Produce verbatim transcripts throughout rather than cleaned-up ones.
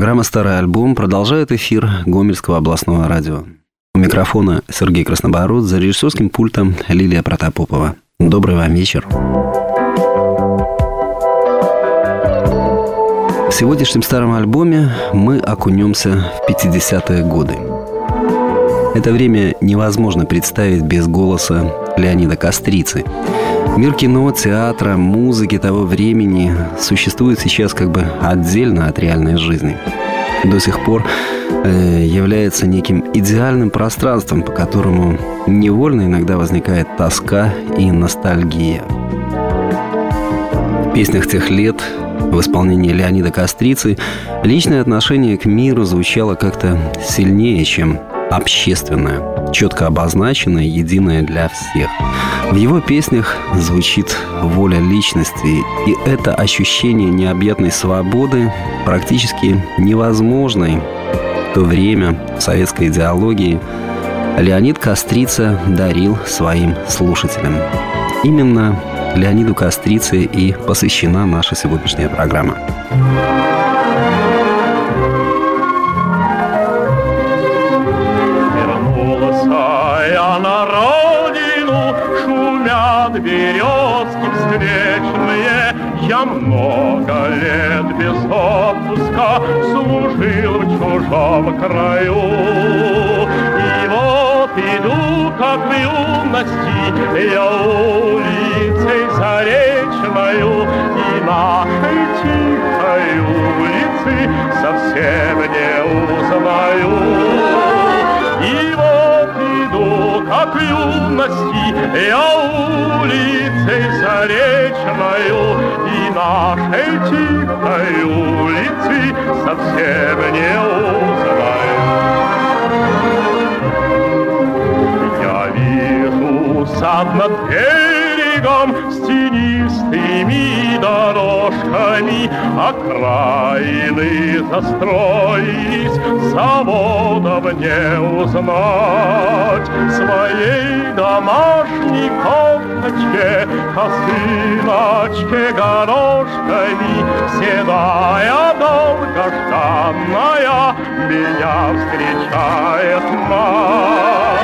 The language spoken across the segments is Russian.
Программа «Старый альбом» продолжает эфир Гомельского областного радио. У микрофона Сергей Краснобород, за режиссерским пультом Лилия Протопопова. Добрый вам вечер. В сегодняшнем старом альбоме мы окунемся в пятидесятые годы. Это время невозможно представить без голоса Леонида Кострицы. Мир кино, театра, музыки того времени существует сейчас как бы отдельно от реальной жизни. До сих пор э, является неким идеальным пространством, по которому невольно иногда возникает тоска и ностальгия. В песнях тех лет в исполнении Леонида Кострицы личное отношение к миру звучало как-то сильнее, чем общественное, четко обозначенное, единое для всех. В его песнях звучит воля личности, и это ощущение необъятной свободы, практически невозможной в то время в советской идеологии, Леонид Кострица дарил своим слушателям. Именно Леониду Кострице и посвящена наша сегодняшняя программа. Березки встречные, я много лет без отпуска служил в чужом краю. И вот иду, как в юности, я улицей заречною, и нашей тихой улицы совсем не узнаю. И вот иду, как в юности, я улицей заречною, и нашей тихой улицы совсем не узнаю. Я вижу сад над берегом с тенистыми дорожками, окраины застроились, заводов не узнать. Своей домашней кофточке, косыночке горошками, седая долгожданная меня встречает мать.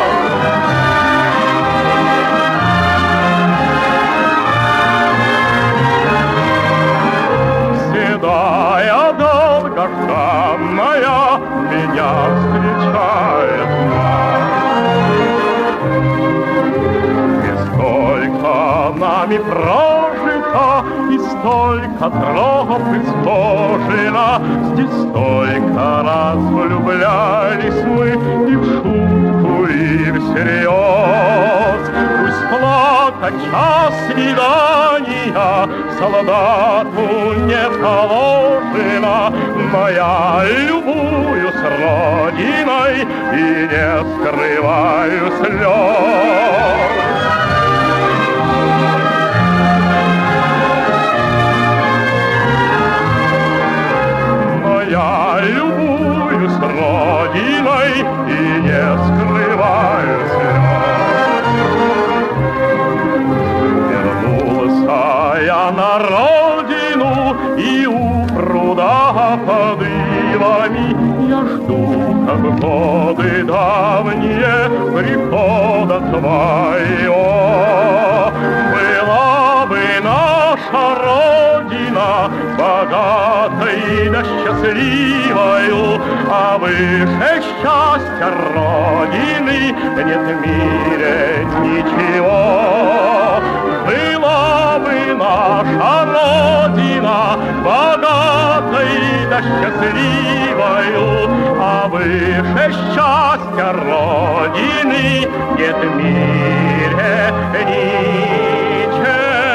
Седая долгожданная меня встречает мать. Нами прожито, и столько троп изложено, здесь столько раз влюблялись мы и в шутку, и всерьез. Пусть плакать час свидания солдату не положено, но я любуюсь родиной и не скрываю слез. Я любуюсь родиной и не скрываю слез. Вернулся я на родину, и у пруда под ивами я жду, как в годы давние, прихода твоего. Была бы наша родина богатой да счастливою, а выше счастья родины нет в мире ничего. Была бы наша родина богатой да счастливою, а выше счастья родины нет в мире ничего.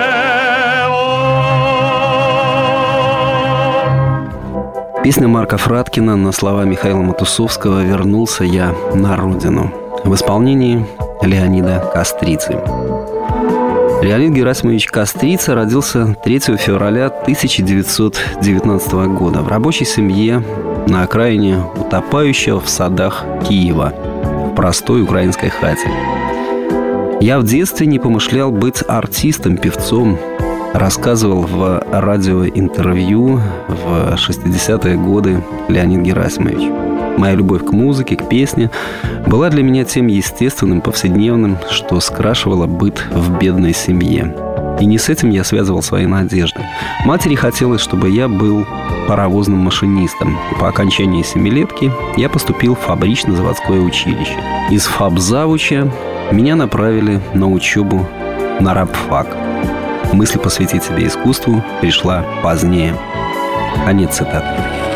Песня Марка Фраткина на слова Михаила Матусовского «Вернулся я на родину» в исполнении Леонида Кострицы. Леонид Герасимович Кострица родился третьего февраля тысяча девятьсот девятнадцатого года в рабочей семье на окраине утопающего в садах Киева, в простой украинской хате. Я в детстве не помышлял быть артистом, певцом. рассказывал в радиоинтервью в шестидесятые годы Леонид Герасимович. Моя любовь к музыке, к песне была для меня тем естественным, повседневным, что скрашивало быт в бедной семье. И не с этим я связывал свои надежды. Матери хотелось, чтобы я был паровозным машинистом. И по окончании семилетки я поступил в фабрично-заводское училище. Из фабзавуча меня направили на учебу на рабфак. Мысль посвятить себя искусству пришла позднее. Конец цитаты.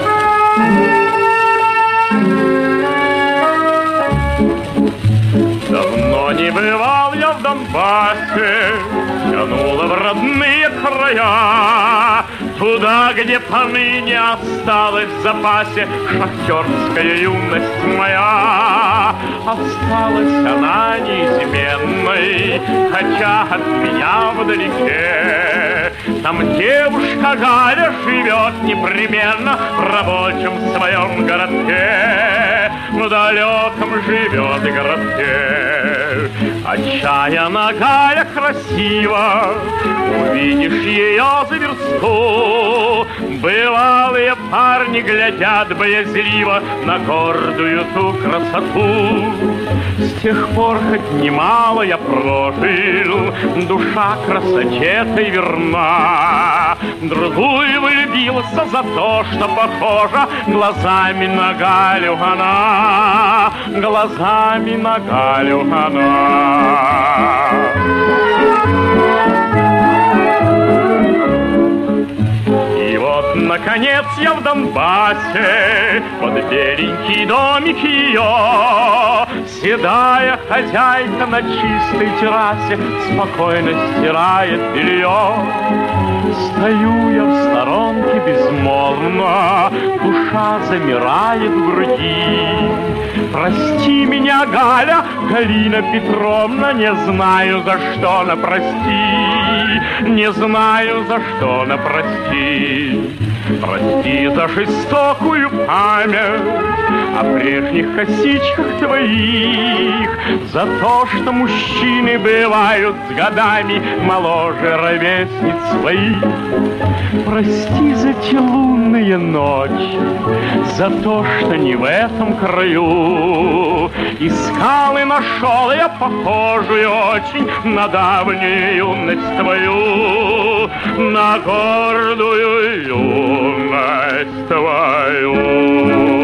Давно не бывал я в Донбассе, тянуло в родные края, туда, где поныне осталась в запасе шахтерская юность моя. Осталась она неизменной, хотя от меня вдалеке. Там девушка Галя живет непременно в рабочем своем городке, в далеком живет городке. Отчаянно Галя красива, увидишь ее за версту. Бывалые парни глядят боязливо на гордую ту красоту. С тех пор хоть немало я прожил, душа красоте-той верна. Другую влюбился за то, что похожа глазами на Галю она, глазами на Галю она. И вот, наконец, я в Донбассе, под беленький домик ее. Седая хозяйка на чистой террасе спокойно стирает белье. Стою я в сторонке безмолвно, душа замирает в груди. Прости меня, Галя, Галина Петровна, не знаю, за что на прости, не знаю, за что на прости. Прости за жестокую память о прежних косичках твоих, за то, что мужчины бывают с годами моложе ровесниц своих. Прости за те лунные ночи, за то, что не в этом краю искал и нашел я похожую очень на давнюю юность твою, на гордую юность твою.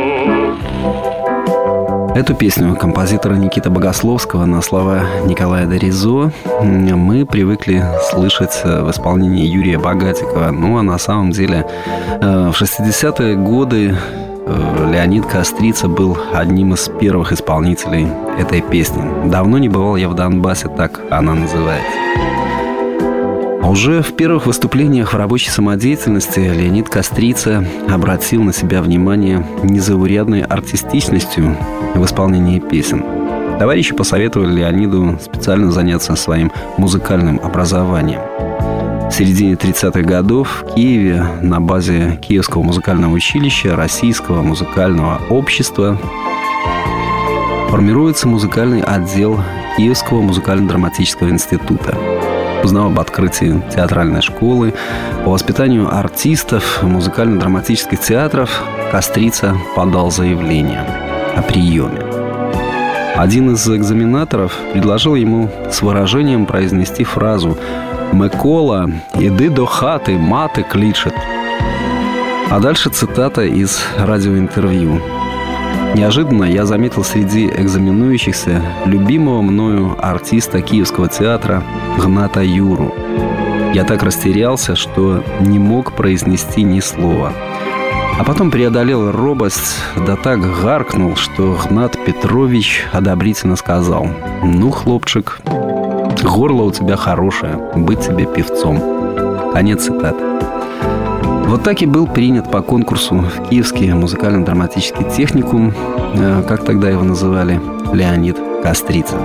Эту песню композитора Никиты Богословского на слова Николая Доризо мы привыкли слышать в исполнении Юрия Богатикова. Ну, а на самом деле в шестидесятые годы Леонид Кострица был одним из первых исполнителей этой песни. «Давно не бывал я в Донбассе», так она называется. Уже в первых выступлениях в рабочей самодеятельности Леонид Кострица обратил на себя внимание незаурядной артистичностью в исполнении песен. Товарищи посоветовали Леониду специально заняться своим музыкальным образованием. В середине тридцатых годов в Киеве на базе Киевского музыкального училища Российского музыкального общества формируется музыкальный отдел Киевского музыкально-драматического института. Узнав об открытии театральной школы по воспитанию артистов музыкально-драматических театров, Кострица подал заявление о приеме. Один из экзаменаторов предложил ему с выражением произнести фразу «Микола, иди до хаты, мати кличет». А дальше цитата из радиоинтервью. Неожиданно я заметил среди экзаменующихся любимого мною артиста Киевского театра Гната Юру. Я так растерялся, что не мог произнести ни слова. А потом преодолел робость, да так гаркнул, что Гнат Петрович одобрительно сказал: «Ну, хлопчик, горло у тебя хорошее, быть тебе певцом». Конец цитаты. Вот так и был принят по конкурсу в Киевский музыкально-драматический техникум, как тогда его называли, Леонид Кострица.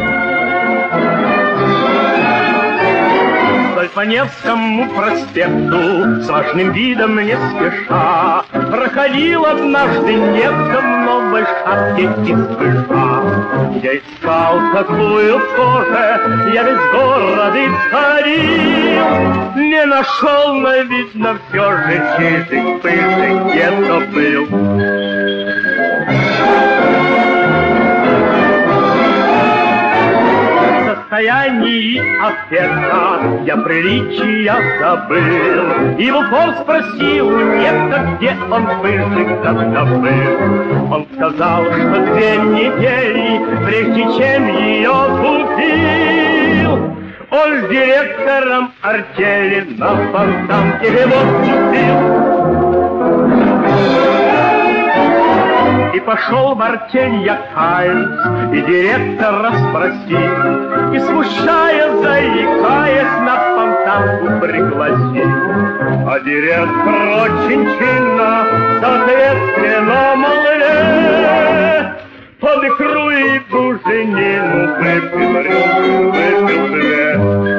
По Невскому проспекту с важным видом не спеша проходил однажды некто много белой шапке из пыжа. Я искал такую тоже, я весь город исходил, не нашел, но видно все же чижик, пыжик где-то был. В состоянии аффекта я приличия забыл и в упор спросил у некто, где он пыжик добыл. Он сказал, что две недели, прежде чем ее купил, он с директором артели на фонтанке его купил. И пошел в артель я каясь, и директора спросил, и, смущая, заикаясь, на фонтанку пригласил. А директор очень чинно, соответственно, молве, под икру и буженину выпил рюмку, выпил две.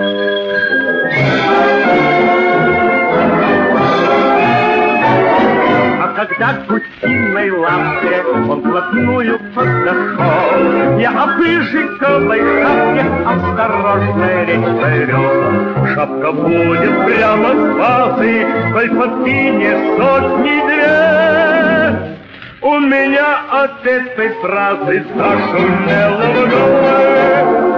Когда к гусиной лавке он вплотную подошел, я о пыжиковой шапке осторожно речь повел. Шапка будет прямо с базы, коль подкинешь сотни-две. У меня от этой фразы зашумело в голове.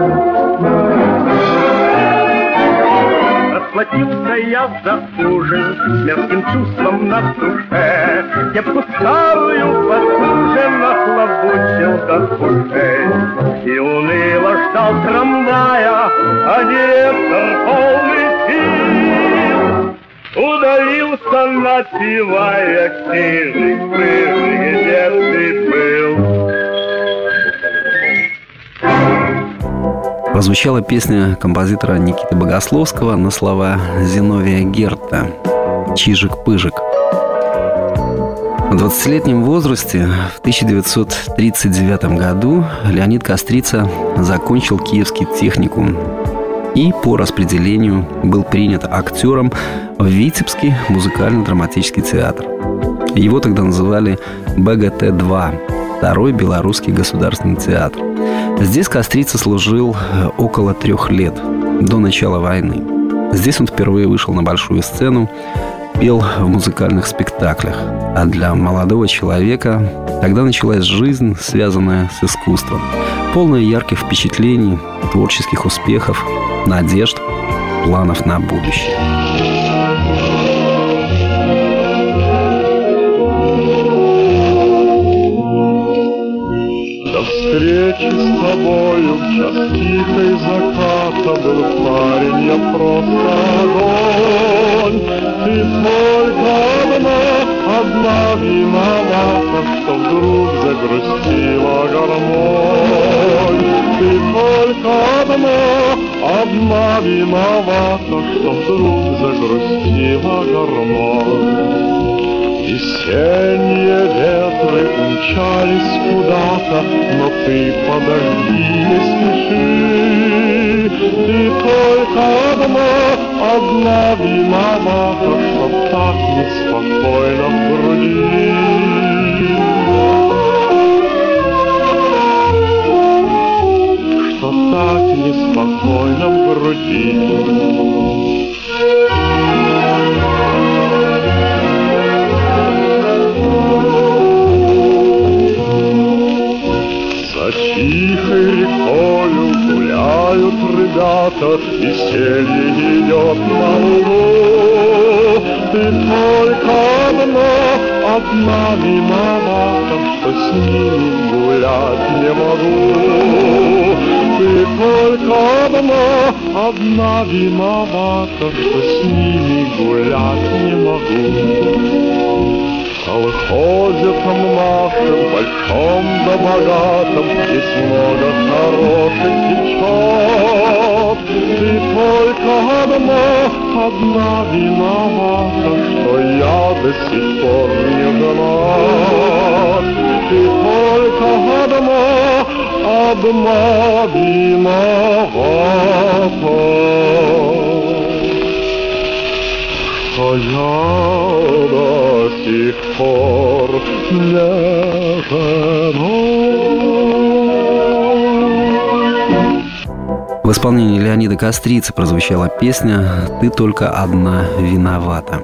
Расплатился я за ужин с мерзким чувством на душе. Кепку старую под ужин нахлобучил до ушей и уныло ждал трамвая, а директор полный сил удалился, напевая «Чижик, пыжик, где ты был?» Прозвучала песня композитора Никиты Богословского на слова Зиновия Герта «Чижик-пыжик». В двадцатилетнем возрасте в тысяча девятьсот тридцать девятом году Леонид Кострица закончил Киевский техникум и по распределению был принят актером в Витебский музыкально-драматический театр. Его тогда называли бэ гэ тэ два, Второй Белорусский государственный театр. Здесь Кострица служил около трех лет, до начала войны. Здесь он впервые вышел на большую сцену, пел в музыкальных спектаклях. А для молодого человека тогда началась жизнь, связанная с искусством, полная ярких впечатлений, творческих успехов, надежд, планов на будущее. Встречи с тобою в час тихой заката был парень, я просто огонь. Ты только одна, одна виновата, что вдруг загрустила гармонь. Ты только одна, одна виновата, что вдруг загрустила гармонь. Весенние ветры умчались куда-то, но ты подожди, не спеши. Ты только одна, одна виновата, что так неспокойно в груди. Что так неспокойно в груди. Тихой рекою гуляют ребята, веселье идет на лугу. Ты только одна, одна виновата, что с ними гулять не могу. Ты только одна, одна виновата, что с ними гулять не могу. В колхозе-том нашем, большом да богатом, здесь много хороших девчат. Ты только одна, одна виновата, что я до сих пор не женат. Ты только одна, одна виновата, что я до сих пор не женат. В исполнении Леонида Кострицы прозвучала песня «Ты только одна виновата».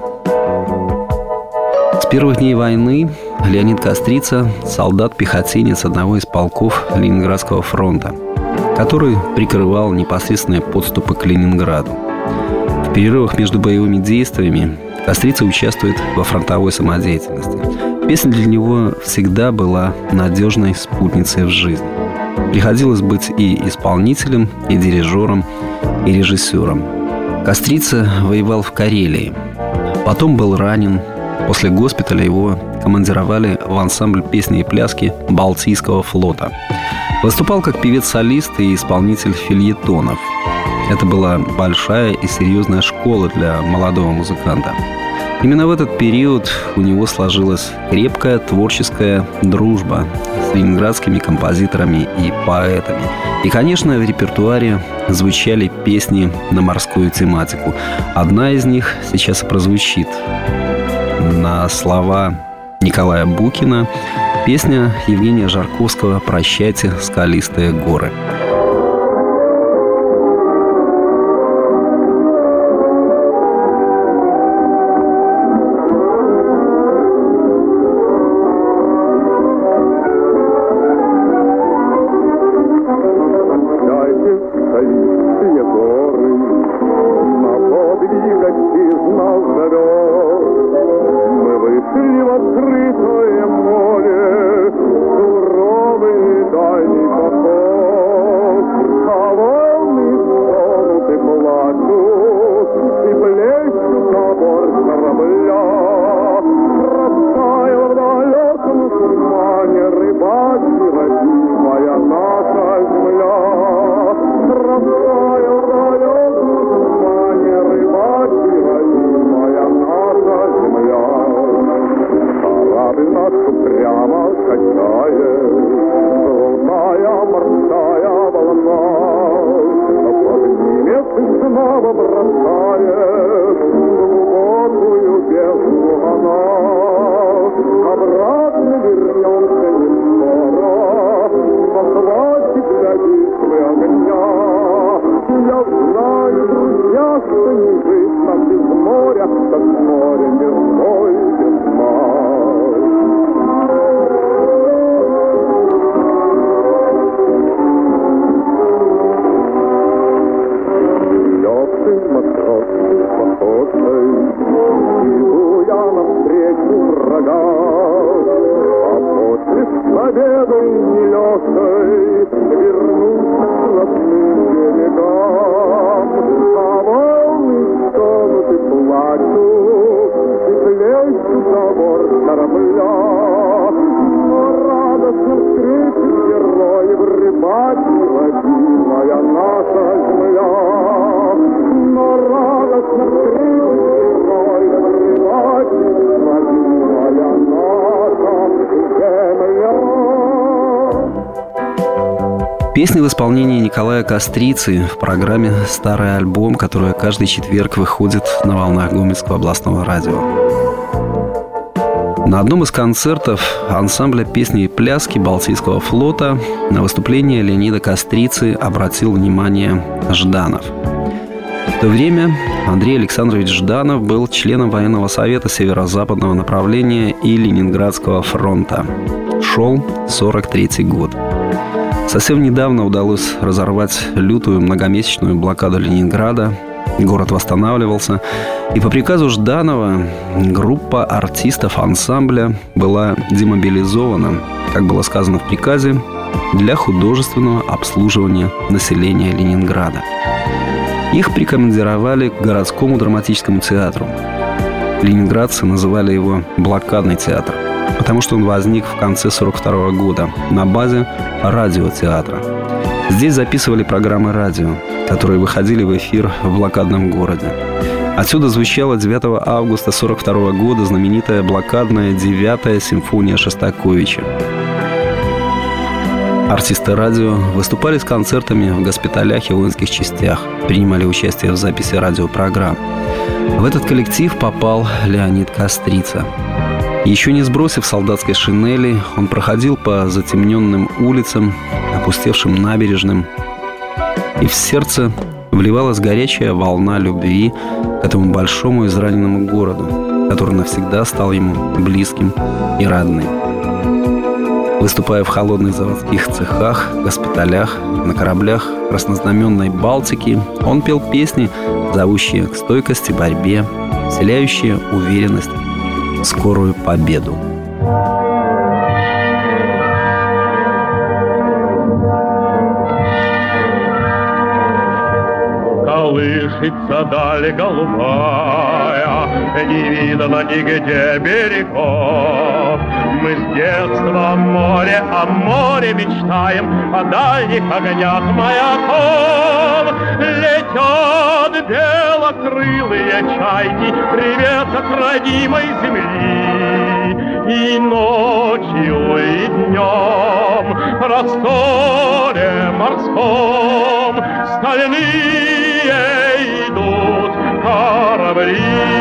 С первых дней войны Леонид Кострица – солдат-пехотинец одного из полков Ленинградского фронта, который прикрывал непосредственные подступы к Ленинграду. В перерывах между боевыми действиями Кострица участвует во фронтовой самодеятельности. Песня для него всегда была надежной спутницей в жизни. Приходилось быть и исполнителем, и дирижером, и режиссером. Кострица воевал в Карелии. Потом был ранен. После госпиталя его командировали в ансамбль песни и пляски Балтийского флота. Выступал как певец-солист и исполнитель фельетонов. Это была большая и серьезная школа для молодого музыканта. Именно в этот период у него сложилась крепкая творческая дружба с ленинградскими композиторами и поэтами. И, конечно, в репертуаре звучали песни на морскую тематику. Одна из них сейчас и прозвучит. На слова Николая Букина песня Евгения Жарковского «Прощайте, скалистые горы». Песни в исполнении Николая Кострицы в программе «Старый альбом», которая каждый четверг выходит на волнах Гомельского областного радио. На одном из концертов ансамбля песни и пляски Балтийского флота на выступление Леонида Кострицы обратил внимание Жданов. В то время Андрей Александрович Жданов был членом военного совета Северо-Западного направления и Ленинградского фронта. Шел сорок третий год. Совсем недавно удалось разорвать лютую многомесячную блокаду Ленинграда. Город восстанавливался. И по приказу Жданова группа артистов ансамбля была демобилизована, как было сказано в приказе, для художественного обслуживания населения Ленинграда. Их прикомандировали к городскому драматическому театру. Ленинградцы называли его «блокадный театр», потому что он возник в конце сорок второго года на базе радиотеатра. Здесь записывали программы радио, которые выходили в эфир в блокадном городе. Отсюда звучала девятого августа сорок второго года знаменитая блокадная девятая симфония Шостаковича. Артисты радио выступали с концертами в госпиталях и воинских частях, принимали участие в записи радиопрограмм. В этот коллектив попал Леонид Кострица. Еще не сбросив солдатской шинели, он проходил по затемненным улицам, опустевшим набережным, и в сердце вливалась горячая волна любви к этому большому израненному городу, который навсегда стал ему близким и родным. Выступая в холодных заводских цехах, госпиталях, на кораблях краснознаменной Балтики, он пел песни, зовущие к стойкости, борьбе, вселяющие уверенность в скорую победу. Колышется даль голубая, не видно нигде берегов. Мы с детства море, о море мечтаем, о дальних огнях маяков. Летят белокрылые чайки, привет от родимой земли. И ночью, и днем, в просторе морском стальные идут корабли.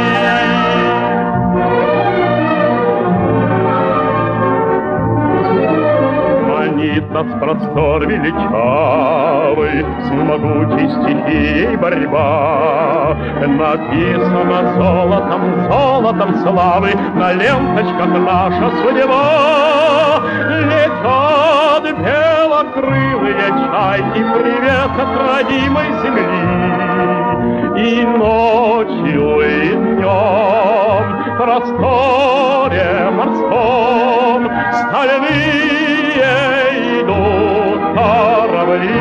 Манит нас простор величавый, с могучей стихией борьба. Написано золотом, золотом славы, на ленточках наша судьба. Летят белокрылые чайки, привет от родимой земли. И ночью, и днем, в просторе морском стальные идут корабли.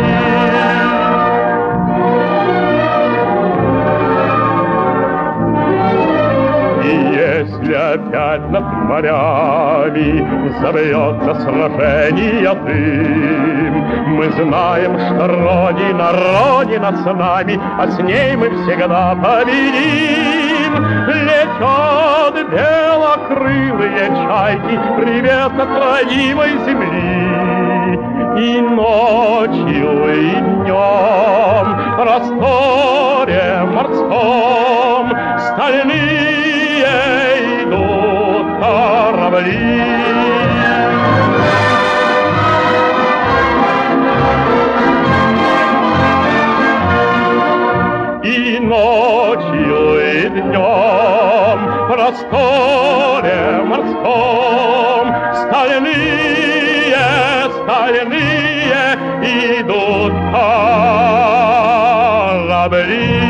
Если опять над морями забьется сражение дым, мы знаем, что Родина, Родина с нами, а с ней мы всегда победим. Летят белокрылые чайки, привет от родимой земли. И ночью, и днем, в просторе морском стальные идут корабли. И ночью, и днем, в просторе морском стальные, стальные идут корабли.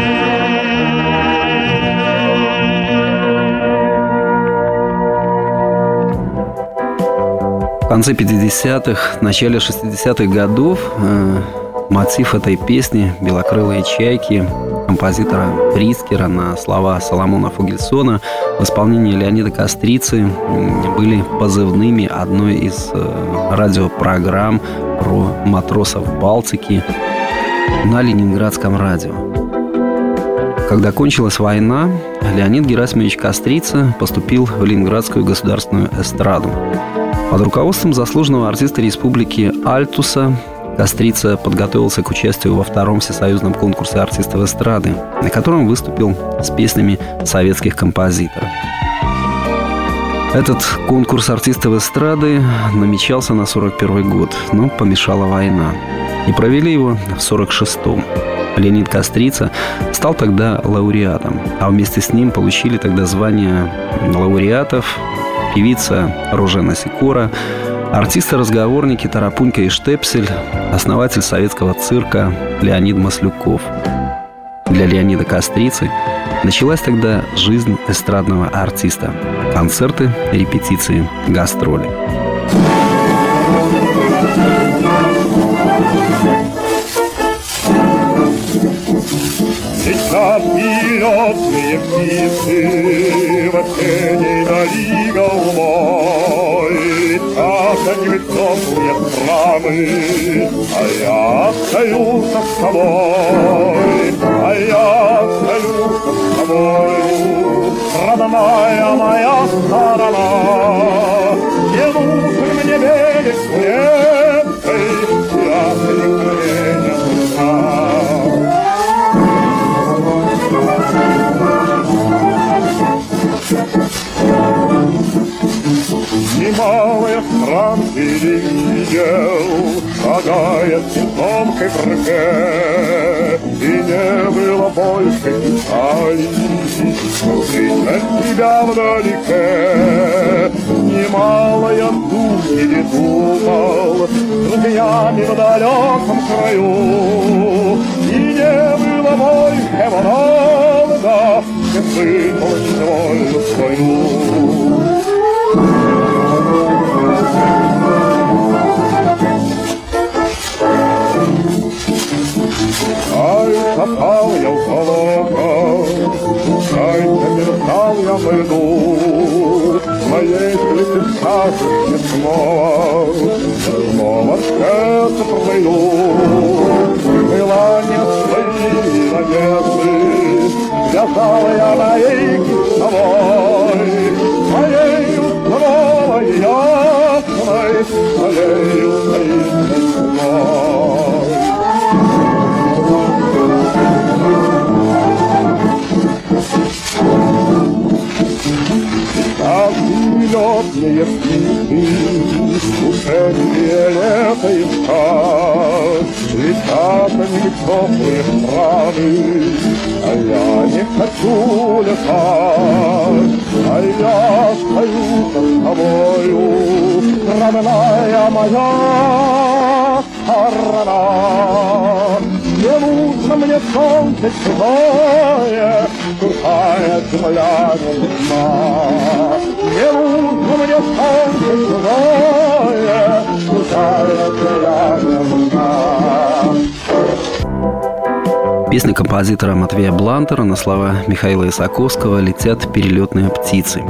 В конце пятидесятых, начале шестидесятых годов э, мотив этой песни «Белокрылые чайки» композитора Прискера на слова Соломона Фугельсона в исполнении Леонида Кострицы были позывными одной из э, радиопрограмм про матросов Балтики на Ленинградском радио. Когда кончилась война, Леонид Герасимович Кострица поступил в Ленинградскую государственную эстраду. Под руководством заслуженного артиста республики Альтуса Кострица подготовился к участию во втором всесоюзном конкурсе артистов эстрады, на котором выступил с песнями советских композиторов. Этот конкурс артистов эстрады намечался на сорок первый год, но помешала война. И провели его в сорок шестом. Леонид Кострица стал тогда лауреатом, а вместе с ним получили тогда звание лауреатов певица Ружена Сикора, артисты-разговорники Тарапунька и Штепсель, основатель советского цирка Леонид Маслюков. Для Леонида Кострицы началась тогда жизнь эстрадного артиста. Концерты, репетиции, гастроли. Летят миллионные птицы в тени дали голубой. Летят они в теплые страны, а я остаюсь с тобой, а я остаюсь с тобой, родная моя сторона. Не нужен мне берег светлый, я не душа. Немалые стран перевидел, шагает тонкой в руке, и не было больше печали. Жить от тебя вдалеке, немало я думал не думал, с друзьями в далеком краю, и не было больше волна, не слышал невольно свою. Ай, попал я в болото, ай, замерзал я в льду, моей крысы скажешь не снова, снова в сердце проплыву. Была не свои надежды, связал я навеки с тобой, моей здоровой ясной, моей таинственной. Лётные птицы, уже лето и скат, летят они в теплые страны, а я не хочу летать, а я стою под тобою, родная моя сторона. Не нужно мне солнце чужое, сухая земля не нужна. Не нужно мне солнце чужое, сухая земля не нужна. Песня композитора Матвея Блантера на слова Михаила Исаковского «Летят перелетные птицы».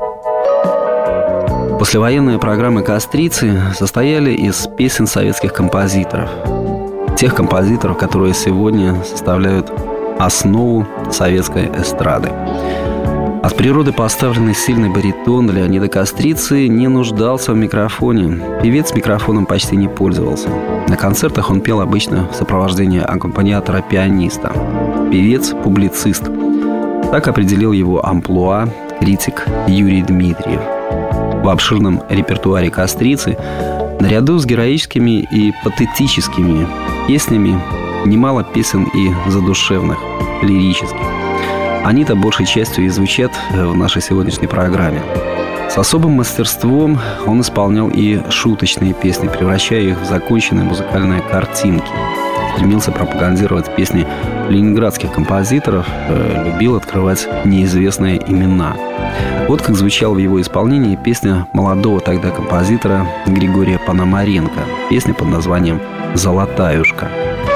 Послевоенные программы «Кострицы» состояли из песен советских композиторов. Тех композиторов, которые сегодня составляют основу советской эстрады. От природы поставленный сильный баритон Леонида Кострицы не нуждался в микрофоне. Певец микрофоном почти не пользовался. На концертах он пел обычно в сопровождении аккомпаниатора-пианиста. Певец-публицист. Так определил его амплуа критик Юрий Дмитриев. В обширном репертуаре Кострицы наряду с героическими и патетическими песнями немало песен и задушевных, лирических. Они-то большей частью и звучат в нашей сегодняшней программе. С особым мастерством он исполнял и шуточные песни, превращая их в законченные музыкальные картинки. Стремился пропагандировать песни ленинградских композиторов, любил открывать неизвестные имена. Вот как звучала в его исполнении песня молодого тогда композитора Григория Пономаренко. Песня под названием «Золотаюшка».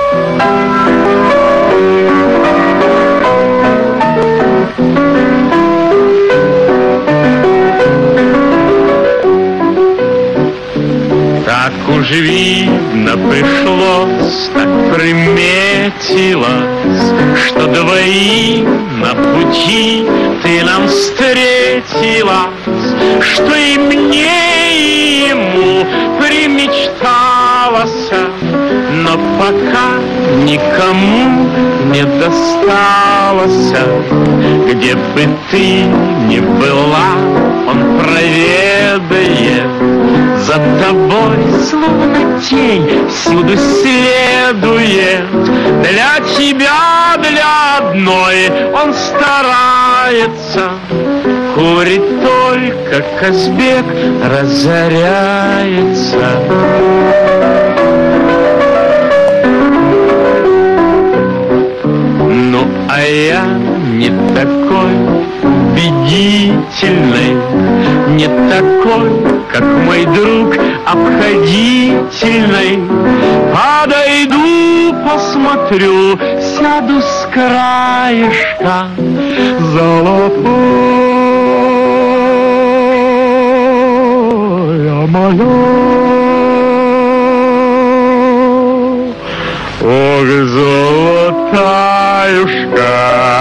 Так уж видно пришлось, так приметилось, что двоим на пути ты нам встретилась, что и мне, и ему примечталось, но пока никому не досталось. Где бы ты ни была, он проведает, за тобой словно тень всюду следует. Для тебя, для одной он старается, курит только Казбек разоряется. Ну, а я не такой убедительный, не такой, как мой друг обходительный. Подойду, посмотрю, сяду с краешка. Золотая моя, ох, золотаюшка.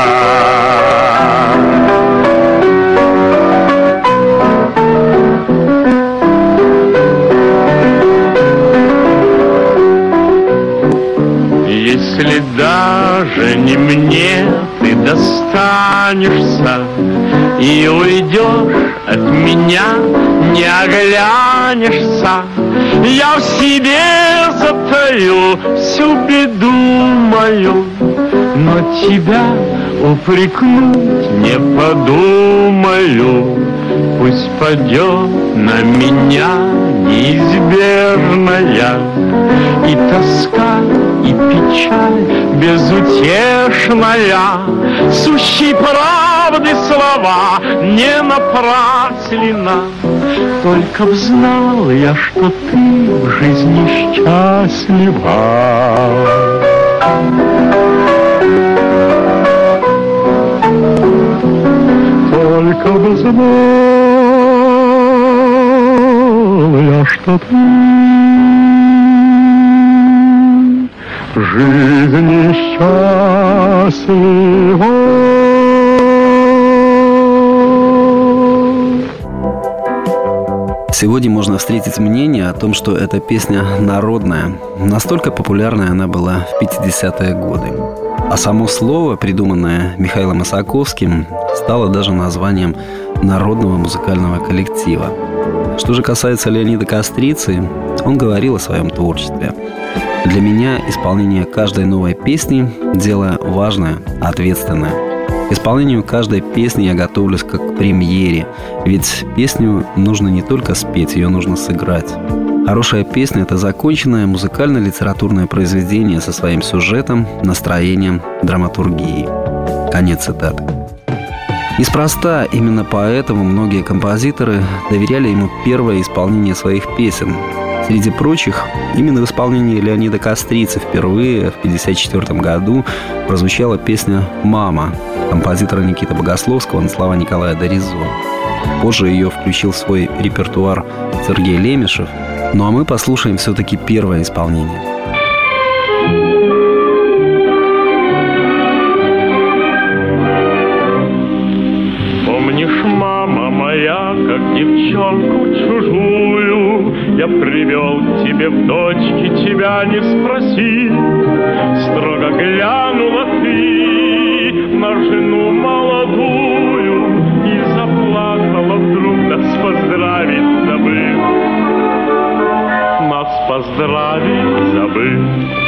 Если даже не мне ты достанешься и уйдешь от меня, не оглянешься, Я в себе затаю всю беду мою, но тебя упрекнуть не подумаю. Пусть падет на меня неизбежная и тоска, и печаль безутешная. Сущей правды слова не напраслина. Только б знал я, что ты в жизни счастлива. Только бы знал я, что ты в жизни счастлива. Сегодня можно встретить мнение о том, что эта песня народная. Настолько популярной она была в пятидесятые годы. А само слово, придуманное Михаилом Исаковским, стало даже названием народного музыкального коллектива. Что же касается Леонида Кострицы, он говорил о своем творчестве. Для меня исполнение каждой новой песни – дело важное, ответственное. К исполнению каждой песни я готовлюсь как к премьере, ведь песню нужно не только спеть, ее нужно сыграть. Хорошая песня – это законченное музыкально-литературное произведение со своим сюжетом, настроением, драматургией. Конец цитаты. Неспроста именно поэтому многие композиторы доверяли ему первое исполнение своих песен. Среди прочих, именно в исполнении Леонида Кострицы впервые в тысяча девятьсот пятьдесят четвёртом году прозвучала песня «Мама» композитора Никиты Богословского на слова Николая Доризо. Позже ее включил в свой репертуар Сергей Лемешев. Ну а мы послушаем все-таки первое исполнение. Помнишь, мама моя, как девчонку чужую я привел к тебе в дочки, тебя не спроси. Строго глянула ты на жену молодую и заплакала вдруг, нас поздравить забыв. Нас поздравить забыв.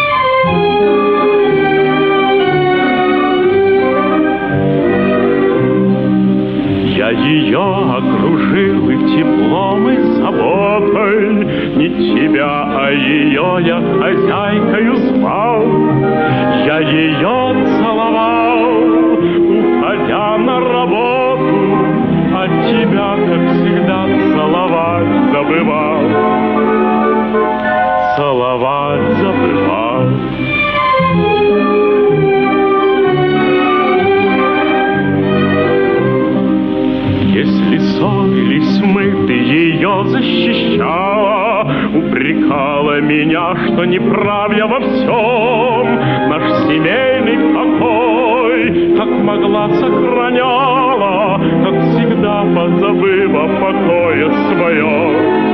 Я ее окружил и теплом, и заботой, не тебя, а ее я хозяйкою звал. Я ее целовал, уходя на работу, а тебя, как всегда, целовать забывал. Целовать забывал. Если ссорились мы, ты ее защищала, упрекала меня, что не прав я во всем. Наш семейный покой, как могла, сохраняла, как всегда, позабыв о покое своем.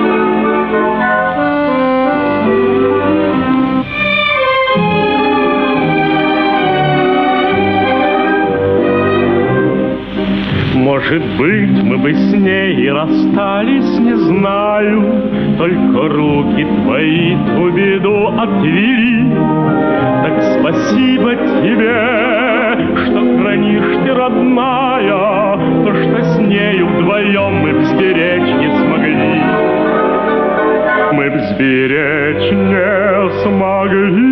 Может быть, мы бы с ней и расстались, не знаю, только руки твои ту беду отвели. Так спасибо тебе, что хранишь ты, родная, то, что с нею вдвоем мы б сберечь не смогли. Мы б сберечь не смогли.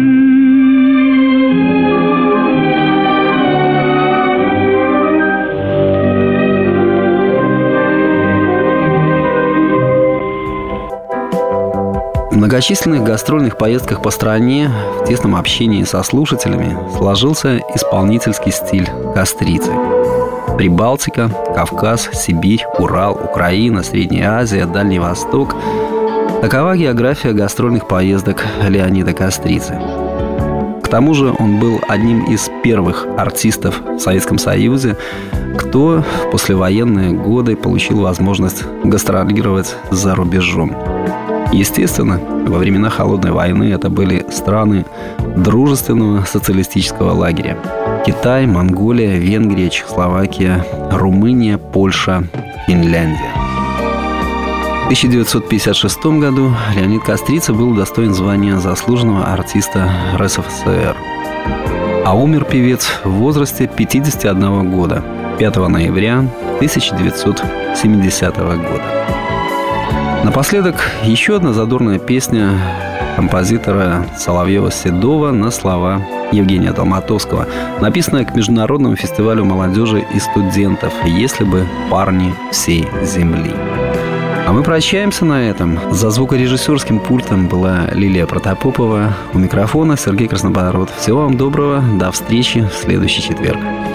В многочисленных гастрольных поездках по стране, в тесном общении со слушателями сложился исполнительский стиль Кострицы. Прибалтика, Кавказ, Сибирь, Урал, Украина, Средняя Азия, Дальний Восток – такова география гастрольных поездок Леонида Кострицы. К тому же он был одним из первых артистов в Советском Союзе, кто в послевоенные годы получил возможность гастролировать за рубежом. Естественно, во времена Холодной войны это были страны дружественного социалистического лагеря. Китай, Монголия, Венгрия, Чехословакия, Румыния, Польша, Финляндия. тысяча девятьсот пятьдесят шестом году Леонид Кострица был удостоен звания заслуженного артиста эр эс эф эс эр. А умер певец в возрасте пятидесяти одного года, пятого ноября тысяча девятьсот семидесятого года. Напоследок еще одна задорная песня композитора Соловьева-Седова на слова Евгения Долматовского, написанная к Международному фестивалю молодежи и студентов «Если бы парни всей земли». А мы прощаемся на этом. За звукорежиссерским пультом была Лилия Протопопова. У микрофона Сергей Краснобород. Всего вам доброго. До встречи в следующий четверг.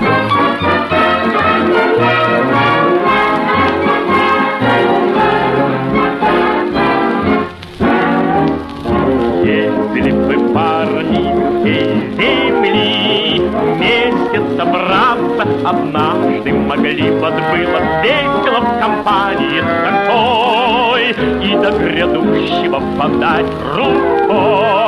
Если бы парни всей земли вместе собраться однажды могли, вот было весело в компании такой и до грядущего подать рукой.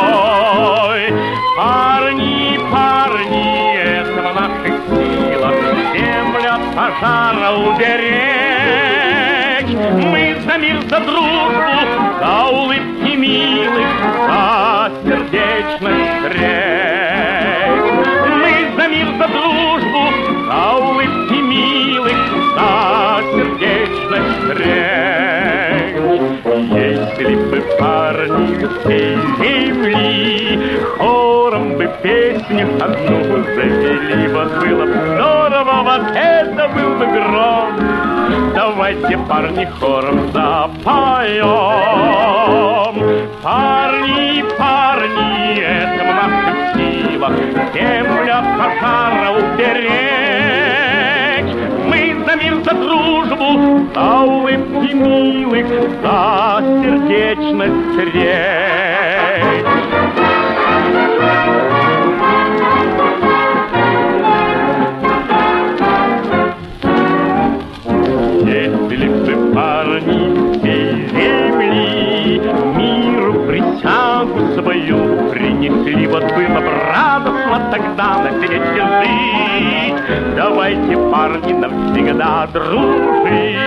Парни, парни, это в наших силах землю от пожара уберечь. Мы за мир, за дружбу, за улыбки милых, за сердечность речь. Мы за мир, за дружбу, за улыбки милых, за сердечность речь. Если бы парни всей земли хором бы песню одну завели, вот было бы здорово, вот это был бы гром. Давайте, парни, хором запоем. Парни, парни, это в наших силах землю от пожара уберечь. Мы за мир, за дружбу, за улыбки милых, за сердечность речь. Если бы парни всей земли миру присягу свою принесли, вот было бы радостно тогда на свете жить. Давайте, парни, навсегда дружить.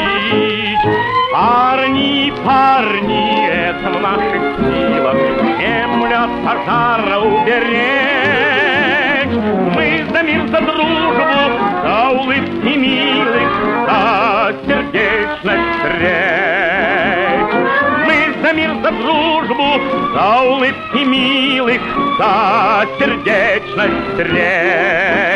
Парни, парни, это в наших силах землю от пожара уберечь. Мы за мир, за дружбу, за улыбки милых, за сердечность речь. Мы за мир, за дружбу, за улыбки милых, за сердечность речь.